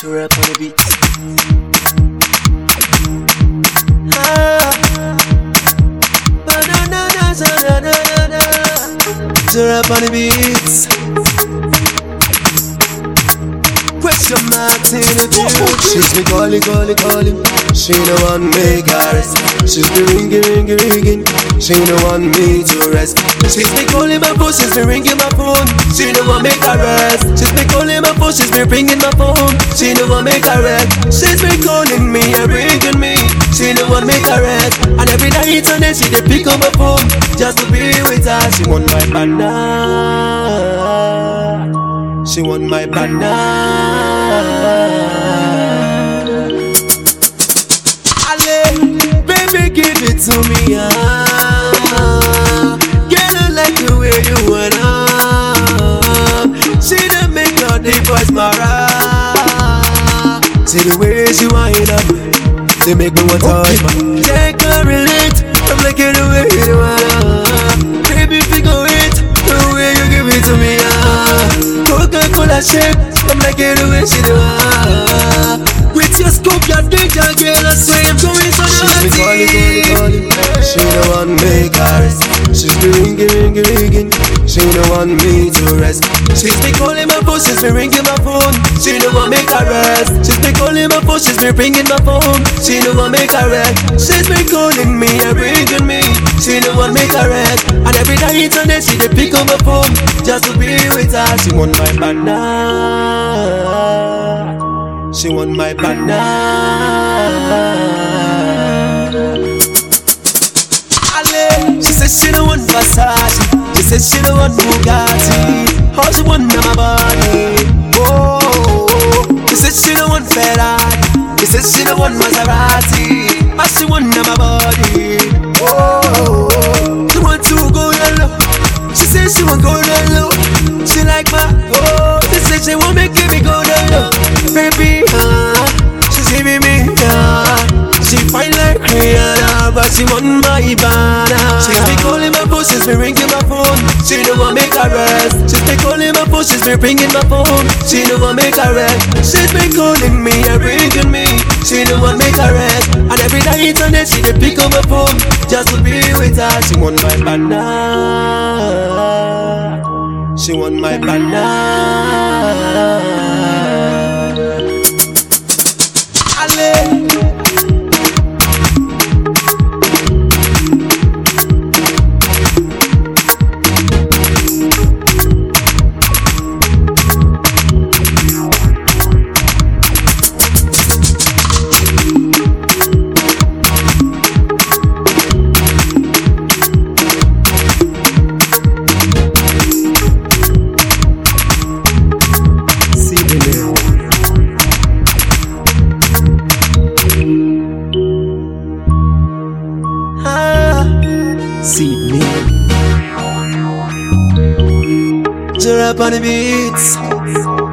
rap on the beat. To rap on the beats. Question marks in the future. She's me calling. She no want me rest. She's me ringing. She no want me to rest. She's me calling my phone. She's me ringing my phone. She no want me rest. She's me calling my phone. She's me ringing my phone. She no want me rest. She's me calling me and ringing me. She no want me rest. And every night and then she dey pick up my phone just to be with her. She want my banana. She want my banana. Baby, give it to me, Girl, I like the way you went She done make all the boys mara. See the way she wind up, they make me want to touch my. Take a relate, I'm liking the way you are. Baby, figure it, the way you give it to me, Coca-Cola shake, I'm liking the way she do. With your scoop, your danger, girl, I swear I'm going so naughty. She's me calling. She don't want me rest. She's me ringing. She don't want me to rest. She's me calling my phone. She's me ringing my phone. She don't want me rest. She's me calling my phone. She's me ringing my phone. She don't want me rest. She's me calling me and ringing me. She don't want me rest. And every night and then she dey pick up my phone just to be with her. She want my banana. She want my banana. She said she don't want Versace. She said she don't want Bugatti. All she want na my body. Oh, she said she don't want Ferrari. She said she don't want Maserati. All she want na my body. Oh, she want to go yellow. She said she want go yellow. She like my she said she want make me go yellow. Baby, she's giving me she fine like Rihanna, but she want my banana. She's me calling my phone, she's me ringing my phone. She don't want me rest. She's me calling my phone, she's me ringing my phone. She don't want me rest. She's me calling me and ringing me. She don't want me rest. And every night and then she dey pick up my phone just to be with her. She want my banana. She want my banana. See me. To rap on the beats.